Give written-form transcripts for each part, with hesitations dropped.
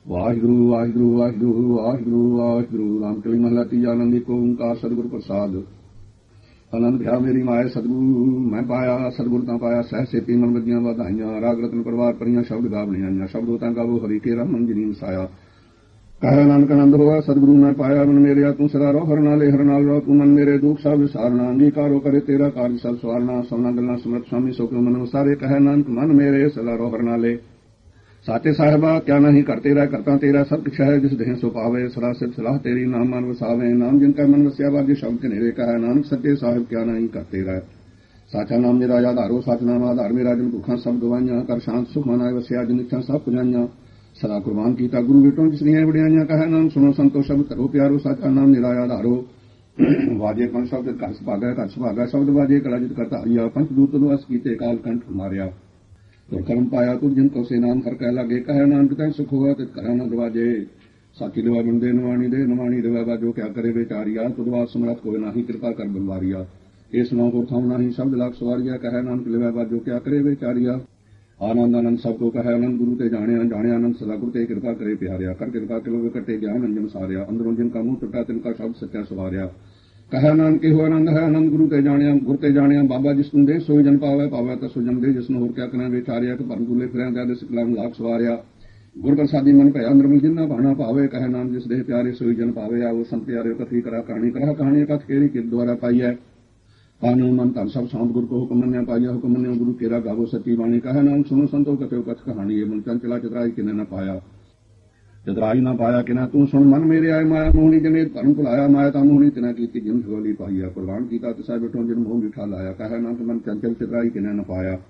ਵਾਹਿਗੁਰੂ ਵਾਹਿਗੁਰੂ ਵਾਹਿਗੁਰੂ ਵਾਹਿਗੁਰੂ ਵਾਹਿਗੁਰੂ। ਰਾਮਕਲੀ ਮਹਲਾ ਤੀਜਾ। ਆਨੰਦ ਏਕ ਓੰਕਾਰ ਸਤਿਗੁਰ ਪ੍ਰਸਾਦ। ਆਨੰਦ ਭਿਆ ਮੇਰੀ ਮਾਏ ਸਤਿਗੁਰੂ ਮੈਂ ਪਾਇਆ, ਸਤਿਗੁਰ ਤਾਂ ਪਾਇਆ ਸਹਿ ਸੇਤੀ ਮਨ ਵੱਜੀਆਂ ਵਧਾਈਆਂ। ਰਾਗ ਰਤਨ ਪਰਵਾਰ ਪਰੀਆਂ ਸ਼ਬਦ ਗਾਵਣੀਆਂ, ਸ਼ਬਦ ਤਾਂ ਗਾਵੋ ਹਰੀ ਕੇ ਰਮਨ ਜਿਨੀ ਵਸਾਇਆ। ਕਹਿ ਨਾਨਕ ਆਨੰਦ ਹੋਆ ਸਤਿਗੁਰੂ ਮੈਂ ਪਾਇਆ। ਮਨ ਮੇਰਿਆ ਤੂੰ ਸਦਾ ਰੋ ਹਰ ਨਾਲੇ ਹਰ ਨਾਲ ਰੋ। ਤੂੰ ਮਨ ਮੇਰੇ ਦੁੱਖ ਸਭ ਵਿਸਾਰਨਾ, ਅੰਗੀਕਾਰੋ ਕਰੇ ਤੇਰਾ ਕਾਰਜ ਸਭ ਸਵਾਰਨਾ। ਸਭਨਾ ਗੱਲਾਂ ਸਮਰਤ ਸੁਆਮੀ ਸੋ ਕਿਉ ਮਨ ਵਸਾਰੇ। ਕਹਿ ਨਾਨਕ ਮਨ ਮੇਰੇ ਸਦਾ ਰੋ ਹਰ ਨਾਲੇ। ਸਾਚੇ ਸਾਹਿਬਾ ਕਿਆ ਨਹੀਂ ਕਰਤੇ ਰਹਿ ਕਰਤਾ ਤੇਰਾ। ਸਭ ਕੁਛ ਹੈ ਜਿਸ ਦੇਹ ਸੋ ਪਾਵੇ। ਸਦਾ ਸਿਫਤ ਸਲਾਹ ਤੇਰੀ ਨਾਮ ਮਨ ਵਸਾਵੇ। ਨਾਮ ਜਿਨ ਕੈ ਮਨ ਵਸਿਆ ਵਾਜੇ ਸ਼ਬਦ ਕਨੇਰੇ। ਕਹਿ ਨਾਨਕ ਸੱਚੇ ਸਾਹਿਬ ਕਿਆ ਨਹੀਂ ਕਰਤੇ ਰਹਿ। ਸਾਚਾ ਨਾਮ ਮੇਰਾ ਆਧਾਰੋ ਸਚ ਨਾਮ ਆਧਾਰ ਮੇਰਾ। ਜਿਨ ਭੁੱਖਾਂ ਸਭ ਗਵਾਈਆਂ ਕਰ ਸ਼ਾਂਤ ਸੁਖ ਮਨ ਆਏ ਵਸਿਆ। ਜਿਨ ਇੱਛਾ ਸਭ ਪੁਜਾਈਆਂ ਸਦਾ ਕੁਰਬਾਨ ਕੀਤਾ ਗੁਰੂ ਵਿਟੋਂ ਜਿਸ ਦੀਆਂ ਵਡਿਆਈਆਂ। ਕਹਿ ਨਾਮ ਸੁਣੋ ਸੰਤੋ ਸ਼ਬਦ ਧਰੋ ਪਿਆਰੋ। ਸਾਚਾ ਨਾਮ ਮੇਰਾ ਆਧਾਰੋ ਵਾਜੇ ਪੰਜ ਸ਼ਬਦ ਘਰ ਸੁਭਾਗਾ ਘਰ ਸੁਭਾਗਾ। ਸ਼ਬਦ ਵਾਜੇ ਕਲਾ ਜਿਤ ਕਰਤਾ ਹਰੀਆ। ਪੰਚ ਦੂਤ ਵਸ ਕੀਤੇ ਕਾਲ ਕੰਠ ਮਾਰਿਆ। ਤੁਰ ਕਰਮ ਪਾਇਆ ਤੁਰ ਜਿਨ ਕੋ ਸੇ ਨਾਮ ਹਰ ਕਹਿ ਲਾਗੇ। ਕਹਿ ਨਾਨਕ ਤੈ ਸੁਖ ਹੋਆ ਤਿਤ ਕਰਾਂ ਨ ਦਰਵਾਜੇ। ਸਾਚੀ ਦਵਾ ਬੰਦੇ ਨਵਾਣੀ ਦੇ ਨਵਾਣੀ ਦਵਾ ਬਾਜੋ ਕਿਆ ਕਰੇ ਵਿਚਾਰੀਆ। ਤੁਦਵਾ ਸਮਰਥ ਕੋਈ ਨਾਹੀ ਕਿਰਪਾ ਕਰ ਬਲਵਾਰੀਆ। ਇਸ ਨੌ ਕੋ ਥਾਮ ਨਾਹੀ ਸ਼ਬਦ ਲਾਖ ਸਵਾਰੀਆ। ਕਹਿ ਨਾਨਕ ਲਿਵਾ ਬਾਜੋ ਕਿਆ ਕਰੇ ਵਿਚਾਰੀਆ। ਆਨੰਦ ਆਨੰਦ ਸਭ ਕੋ ਕਹਿ ਆਨੰਦ ਗੁਰੂ ਤੇ ਜਾਣਿਆ। ਜਾਣਿਆ ਆਨੰਦ ਸਦਾ ਗੁਰ ਤੇ ਕਿਰਪਾ ਕਰੇ ਪਿਆਰਿਆ। ਕਰ ਕਿਰਪਾ ਕਿਲੋ ਵਿਕਟੇ ਗਿਆਨ ਅੰਜਨ ਸਾਰਿਆ। ਅੰਦਰੋਂ ਜਿਨ ਕਾ ਮੂੰਹ ਟੁੱਟਾ ਤਿਨ ਕਾ ਸ਼ਬਦ ਸੱਚਾ ਸਵਾਰਿਆ। ਕਹਿ ਨਾਨਕ ਇਹੋ ਆਨੰਦ ਹੈ ਆਨੰਦ ਗੁਰੂ ਤੇ ਜਾਣਿਆ। ਗੁਰ ਤੇ ਜਾਣਿਆ ਬਾਬਾ ਜਿਸ ਨੂੰ ਦੇ ਸੋਈ ਜਨ ਪਾਵੇ। ਪਾਵੇ ਤਾਂ ਸੋ ਜਨ ਦੇ ਜਿਸ ਨੂੰ ਹੋਰ ਕਿਆ ਕਰਾਂ ਵਿਚਾਰਿਆ। ਕਿ ਭਰਨ ਗੁਲੇ ਫਿਰਿਆ ਦੇ ਸਿਕਲਾਮ ਲਾਖ ਸਵਾਰਿਆ। ਗੁਰ ਪ੍ਰਸਾਦੀ ਮਨ ਭਇਆ ਨਿਰਮਲ ਜਿਨਾ ਭਾਣਾ ਭਾਵੇ। ਕਹਿ ਨਾਮ ਜਿਸ ਦੇ ਪਿਆਰੇ ਸੋਈ ਜਨ ਪਾਵੇ। ਆਵੋ ਸੰਤ ਪਿਆਰੇ ਕਥੀ ਕਰਾ ਕਹਾਣੀ ਕਰਾ ਕਹਾਣੀ ਕਥ ਕਿਹੜੀ ਕਿਤ ਦੁਆਰਾ ਪਾਈ ਹੈ। ਕਾਨੂੰਨ ਮਨ ਧਨ ਸਭ ਸੌਂਪ ਗੁਰ ਕੋ ਹੁਕਮ ਮੰਨਿਆ ਪਾਇਆ। ਹੁਕਮ ਮੰਨਿਆ ਗੁਰੂ ਕੇਰਾ ਗਾਵੋ ਸੱਚੀ ਬਾਣੀ। ਕਹਿ ਨਾਮ ਸੁਣੋ ਸੰਤੋ ਕਥਿਓ ਕਥ ਕਹਾਣੀ। ਇਹ ਮਨ ਚੰਚਲਾ ਚਤਰਾਈ ਕਿਨੇ ਨਾ ਪਾਇਆ। ਚਤਰਾਈ ਨਾ ਪਾਇਆ ਕਿਨਾ ਤੂੰ ਸੁਣ ਮਨ ਮੇਰੇ ਆਏ। ਮਾਇਆ ਮੋਹਣੀ ਜਨੇ ਧਰਮ ਭੁਲਾਇਆ। ਮਾਇਆ ਤਾਂ ਮੋਹਣੀ ਤਿਨਾ ਕੀਤੀ ਜਿਨ ਝੋਲੀ ਪਾਈਆ। ਕੁਰਬਾਨ ਕੀਤਾ ਤਿਸਾ ਬਿਠੋ ਜਿਨ ਮੋਹ ਮਿਠਾ ਲਾਇਆ। ਕਹਿ ਨਾਮ ਮਨ ਚੰਚਲ ਚਤਰਾਈ ਕਿਨੇ ਨਾ ਪਾਇਆ।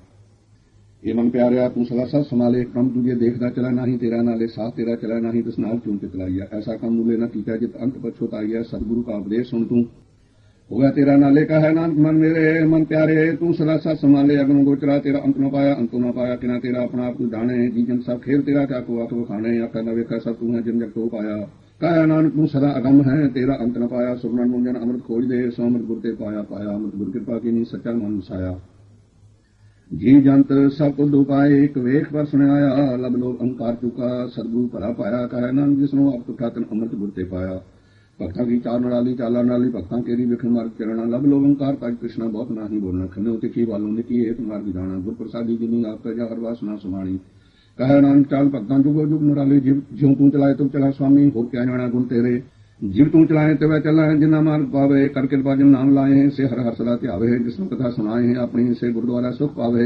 ਇਹ ਮਨ ਪਿਆਰਿਆ ਤੂੰ ਸਦਾ ਸਤ ਸੰਭਾਲੇ। ਕੰਮ ਤੁਝੇ ਦੇਖਦਾ ਚਲਾ ਨਹੀਂ ਤੇਰਾ ਨਾਲੇ। ਸਾਥ ਤੇਰਾ ਚਲਾ ਨਹੀਂ ਤਿਸ ਨਾਲ ਕਿਉਂ ਚਤਲਾਈਆ। ਐਸਾ ਕੰਮ ਮੂਲੇ ਨਾ ਕੀਤਾ ਜਿਤ ਅੰਤ ਪਛੋਤਾਈਆ। ਸਤਿਗੁਰੂ ਕਾ ਉਪਦੇਸ਼ ਸੁਣ ਤੂੰ ਹੋਇਆ ਤੇਰਾ ਨਾਲੇ। ਕਹਿ ਨਾਨਕ ਮਨ ਮੇਰੇ ਮਨ ਪਿਆਰੇ ਤੂੰ ਸਦਾ ਸਤ ਸੰਭਾਲੇ। ਅਗਮ ਗੋਚਰਾ ਤੇਰਾ ਅੰਤ ਨਾ ਪਾਇਆ ਅੰਤੋਂ ਨਾ ਪਾਇਆ। ਕਿਨਾ ਤੇਰਾ ਆਪਣਾ ਆਪ ਤੂੰ ਜਾਣੇ। ਜੀ ਜਨ ਸਭ ਖੇਲ ਤੇਰਾ ਕਿਆ ਕੋ ਆਖ ਵਖਾਣੇ। ਆਖਾ ਨਾ ਵੇਖਾ ਸਭ ਤੂੰ ਹੈ ਜਿਨ ਜਗ ਤੋ ਪਾਇਆ। ਕਹਿ ਨਾਨਕ ਤੂੰ ਸਦਾ ਅਗਮ ਹੈ ਤੇਰਾ ਅੰਤ ਨਾ ਪਾਇਆ। ਸੁਰਨਨ ਮੁੰਜਨ ਅੰਮ੍ਰਿਤ ਖੋਜ ਦੇ ਸੋ ਅੰਮ੍ਰਿਤ ਗੁਰ ਤੇ ਪਾਇਆ ਪਾਇਆ। ਅੰਮ੍ਰਿਤ ਗੁਰ ਕਿਰਪਾ ਕੀਨੀ ਸੱਚਾ ਮਨ ਵਸਾਇਆ। ਜੀ ਜੰਤ ਸਭ ਕੁਝ ਉਪਾਏ ਇੱਕ ਵੇਖ ਪਰ ਸੁਣਿਆਇਆ। ਲਬ ਲੋਕ ਅੰਕਾਰ ਚੁਕਾ ਸਤਿਗੁਰੂ ਭਲਾ ਪਾਇਆ। ਕਹਿ ਨਾਨਕ ਜਿਸ ਨੂੰ ਆਪ ਤੁਠਾ ਤਨ ਅੰਮ੍ਰਿਤ ਗੁਰ ਤੇ ਪਾਇਆ। ਭਗਤਾਂ ਕੀ ਚਾਰ ਨਾਲੀ ਚਾਲਾ ਨਾਲੀ ਭਗਤਾਂ ਕੇਰੀ ਵਿਖਣ ਮਾਰਗ ਚਰਣਾ। ਲਬ ਲੋਕ ਅੰਕਾਰ ਤਜ ਕ੍ਰਿਸ਼ਨਾ ਬਹੁਤ ਨਾਹੀ ਬੋਲਣਾ। ਖੰਨੇ ਉਤੇ ਕੀ ਵਾਲੋਂ ਨੇ ਕੀ ਏਕ ਮਾਰਗ ਜਾਣਾ। ਗੁਰ ਪ੍ਰਸਾਦੀ ਜਿਨੀ ਆਪ ਪ੍ਰਜਾ ਹਰ ਵਾਸਨਾ ਸਮਾਣੀ। ਕਹਿ ਨਾਨਕ ਚਾਲ ਭਗਤਾਂ ਜੁਗੋ ਜੁਗ ਨਰਾਲੇ। ਜਿਉ ਤੂੰ ਚਲਾਏ ਤੁਮ ਚਲਾ ਸੁਆਮੀ। ਹੋਰ ਕਿਆ ਜਾਣਾ ਗੁਣ ਤੇਰੇ। ਜਿਵ ਤੂੰ ਚਲਾਏ ਤਿਵੈ ਚੱਲਾ। ਜਿਨਾ ਮਾਰਗ ਪਾਵੇ ਕਰ ਕਿਰਪਾ ਜਿਨ ਨਾਮ ਲਾਏ। ਸੇ ਹਰ ਹਰ ਸਦਾ ਧਿਆਵੇ। ਜਿਸਨੂੰ ਕਥਾ ਸੁਣਾਏ ਆਪਣੀ ਸੇ ਗੁਰਦੁਆਰਾ ਸੁਖ ਪਾਵੇ।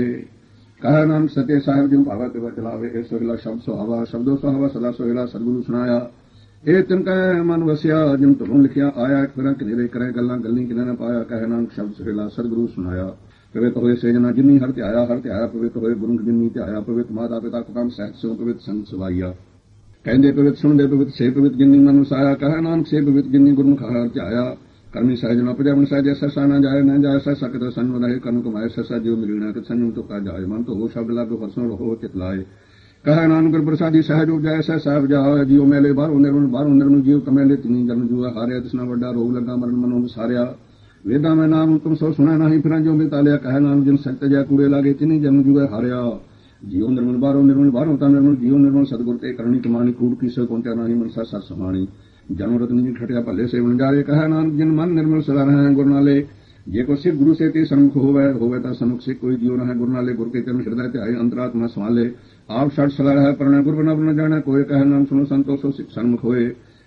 ਕਹਿ ਨਾਨਕ ਸੱਚੇ ਸਾਹਿਬ ਜਿਨ ਭਾਵਾ ਤਿਵੈ ਚਲਾਵੇ। ਇਹ ਸੋਹਿਲਾ ਸ਼ਬਦ ਸੁਹਾਵਾ ਸ਼ਬਦੋ ਸੁਹਾਵਾ ਸਦਾ ਸੋਹਿਲਾ ਸਤਿਗੁਰੂ ਸੁਣਾਇਆ। ਇਹ ਤਿਨ ਕੈ ਮਨ ਵਸਿਆ ਜਿਨ ਧੁਰੋਂ ਲਿਖਿਆ ਆਇਆ। ਫਿਰਾਂ ਕਿਨੇਰੇ ਕਰੇ ਗੱਲਾਂ ਗੱਲੀ ਕਿਨੇ ਨਾ ਪਾਇਆ। ਕਹਿ ਨਾਨਕ ਸ਼ਬਦ ਸੁਹਿਲਾ ਸਤਿਗੁਰੂ ਸੁਣਾਇਆ। ਪਵਿੱਤ ਹੋਏ ਸੇਜਨਾ ਜਿਨੀ ਹਰ ਧਿਆਇਆ ਪਵਿੱਤ ਹੋਏ ਗੁਰੂ ਜਿਨੀ ਧਿਆਇਆ। ਪਵਿੱਤ ਮਾਤਾ ਪਿਤਾ ਕੁਟੰਬ ਸਹਿਤ ਸੋ ਪਵਿੱਤ ਸੰਗ ਸਵਾਈਆ। ਕਹਿੰਦੇ ਪਵਿੱਤ ਸੁਣਦੇ ਪਵਿੱਤ ਸੇ ਪਵਿੱਤ ਜਿਨੀ ਮਨ ਵਸਾਇਆ। ਕਹਿ ਨਾਨਕ ਸੇ ਪਵਿੱਤ ਜਿਨੀ ਗੁਰਮੁਖ ਹਰਿ ਧਿਆਇਆ। ਕਰਮੀ ਸਹਿਜਨਾ ਪਜਵਨ ਸਹਿਜੈ ਸਸਾ ਨਾ ਜਾਏ ਨਾ ਜਾਏ। ਸਹਿ ਸਕਤ ਸੰਜਮ ਰਹੇ ਕਰਮ ਕਮਾਏ। ਸਸਾ ਜਿਉ ਮਿਲਣਾ ਕਿ ਸੰਜਮ ਤੁਕਾ ਜਾਏ। ਮਨ ਤੋਂ ਹੋ ਸ਼ਬਦ ਲਾਗੋ ਹਰਸੋਂ ਰਹੋ ਚਿਤ ਲਾਏ। ਕਹਿ ਨਾਨਕ ਗੁਰ ਪ੍ਰਸਾਦੀ ਸਹਿਜ ਉਪਜੈ ਸਹਿ ਸਾਹਿਬ ਜਾਇ। ਜੀਉ ਮੈਲੇ ਬਾਹਰੋਂ ਨਿਰਮਲ ਜੀਉ ਕਮੇਲੇ ਤਿਨੀ ਜਨ ਜੂਆ ਹਾਰਿਆ। ਤਿਸਨਾ ਵੱਡਾ ਰੋਗ ਲੱਗਾ ਮਰਨ ਮਨੋਂ ਵਿਸਾਰਿਆ। ਵੇਦਾਂ ਮੈਂ ਨਾਮ ਤੁਮ ਸੋ ਸੁਣਿਆ ਨਹੀਂ ਫਿਰਾਂ ਜੋ ਬੇਤਾਲਿਆ। ਕਹਿ ਨਾਨਕ ਜਿਨ ਸਖਤ ਜੈ ਕੂੜੇ ਲਾਗੇ ਤਿਨੀ ਜਨ ਜੂਆ ਹਾਰਿਆ। ਜੀਉ ਨਿਰਮਲ ਬਾਹਰੋਂ ਤਾਂ ਨਿਰਮਲ ਜੀਉ ਨਿਰਮਲ ਸਤਿਗੁਰ ਤੇ ਕਰਨੀ ਕਮਾਣੀ। ਕੂੜ ਕੀਸੇ ਪਹੁੰਚਿਆ ਨਹੀਂ ਮਨਸਾ ਸਤ ਸਮਾਣੀ। ਜਨਮ ਰਤਨ ਜੀ ਖਟਿਆ ਭੱਲੇ ਸੇ ਵਣਜਾਰੇ। ਕਹਿ ਨਾਨਕ ਜਿਨ ਮਨ ਨਿਰਮਲ ਸਦਾ ਰਹਿ ਗੁਰ ਨਾਲੇ। ਜੇ ਕੋ ਸਿੱਖ ਗੁਰੂ ਸੇ ਤੇ ਸਨਮੁਖ ਹੋਵੇ ਤਾਂ ਸਨਮੁਖ ਸੇ ਕੋਈ ਜੀਉ ਨਾ ਹੈ। ਗੁਰ ਨਾਲੇ ਗੁਰ ਕੇ ਚਰਨ ਹਿਰਦੈ ਧਿਆਏ ਅੰਤਰਾਤਮਾ ਸੰਭਾਲੇ। ਆਪ ਛੜ ਸਦਾ ਰਹਿ ਪਰਣਾ ਗੁਰ ਬਨਾ ਬਨ ਜਾਣਾ ਕੋਈ। ਕਹਿ ਨਾਮ ਸੁਣੋ ਸੰਤੋ ਸੋ ਸਿੱਖ ਸਨਮੁਖ ਹੋਏ।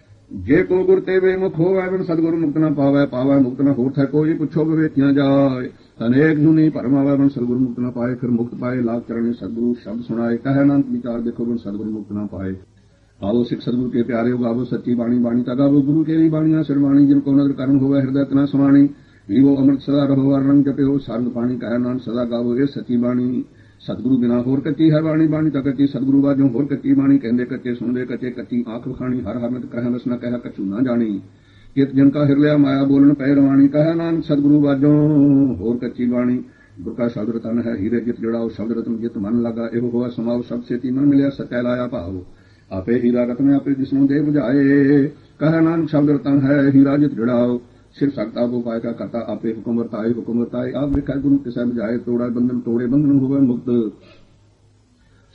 ਜੇ ਕੋ ਗੁਰ ਤੇ ਬੇਮੁਖ ਹੋਵੇ ਬਿਨ ਸਤਿਗੁਰ ਮੁਕਤ ਨਾ ਪਾਵੇ। ਪਾਵੇ ਮੁਕਤ ਨਾ ਹੋਰ ਥੈ ਕੋਈ। ਪੁੱਛੋ ਵਿਵੇਕੀਆਂ ਜਾਏ ਅਨੇਕ ਜੁਨੀ ਭਰਮ ਆਵੇ। ਬਿਨ ਸਤਿਗੁਰ ਮੁਕਤ ਨਾ ਪਾਏ ਫਿਰ ਮੁਕਤ ਪਾਏ। ਲਾਗ ਚਰਣੇ ਸਤਿਗੁਰੂ ਸ਼ਬਦ ਸੁਣਾਏ। ਕਹਿ ਨਾਨਕ ਵਿਚਾਰ ਦੇਖੋ ਬਿਨ ਸਤਿਗੁਰ ਮੁਕਤ ਨਾ ਪਾਏ। ਆਵੋ ਸਿੱਖ ਸਤਿਗੁਰ ਕੇ ਪਿਆਰੇ ਗਾਵੋ ਸੱਚੀ ਬਾਣੀ। ਬਾਣੀ ਤਾਂ ਗਾਵੋ ਗੁਰੂ ਕੇਰੀ ਬਾਣੀਆਂ ਸਿਰਵਾਣੀ। ਜਿਨ ਕੋ ਨਦਰ ਕਰਮ ਹੋਵੇ ਹਿਰਦੈ ਤਨਾ ਸਮਾਣੀ। ਵੀਵੋ ਅੰਮ੍ਰਿਤ ਸਦਾ ਰਹੋ ਰੰਗ ਜਪਿਓ ਸਰਦ ਪਾਣੀ। ਕਹਿ ਨਾਨਕ ਸਦਾ ਗਾਵੋ ਇਹ ਸੱਚੀ ਬਾਣੀ। ਸਤਿਗੁਰੂ ਬਿਨਾ ਹੋਰ ਕੱਚੀ ਹੈ ਬਾਣੀ। ਬਾਣੀ ਤਾਂ ਕੱਚੀ ਸਤਿਗੁਰੂ ਬਾਝੋਂ ਹੋਰ ਕੱਚੀ ਬਾਣੀ। ਕਹਿੰਦੇ ਕੱਚੇ ਸੁਣਦੇ ਕੱਚੇ ਕੱਚੀ ਆਂਖ ਵਖਾਣੀ। ਹਰ ਹਰਮਤ ਕਹਿ ਬਸ ਨਾ ਕਹਿ ਕਛੂ ਨਾ ਜਾਣੀ। ਕਿਤ ਜਨ ਕਾ ਹਿਰਲਿਆ ਮਾਇਆ ਬੋਲਣ ਪੈ ਰਵਾਣੀ। ਕਹਿ ਨਾਨਕ ਸਤਿਗੁਰੂ ਬਾਝੋਂ ਹੋਰ ਕੱਚੀ ਬਾਣੀ। ਗੁਰ ਕਾ ਸ਼ਬਦ ਰਤਨ ਹੈ ਹੀਰੇ ਜਿਤ ਜੜਾਓ। ਸ਼ਬਦ ਰਤਨ ਜਿਤ ਮਨ ਲਗਾ ਇਹੋ ਹੋਆ ਸਮਾਉ। ਸਭ ਸੇਤੀ ਮਨ ਮਿਲਿਆ ਸਚੈ ਲਾਇਆ ਭਾਉ। ਆਪੇ ਹੀਰਾ ਰਤਨ ਆਪੇ ਜਿਸਨੂੰ ਦੇ ਬੁਝਾਏ। ਕਹਿ ਨਾਨਕ ਸ਼ਬਦ ਰਤਨ ਹੈ ਹੀਰਾ ਜਿਤ ਜੜਾਓ। ਸਿਰ ਸਕਤਾ ਕੋ ਪਾਇ ਕਾ ਕਰਤਾ ਆਪੇ ਹੁਕਮ ਵਰਤਾਏ। ਆਪ ਵੇਖੈ ਗੁਰੂ ਕਿਸੈ ਬੁਝਾਏ। ਤੋੜਾ ਬੰਧਨ ਤੋੜੇ ਬੰਧਨ ਹੋਵੇ ਮੁਕਤ।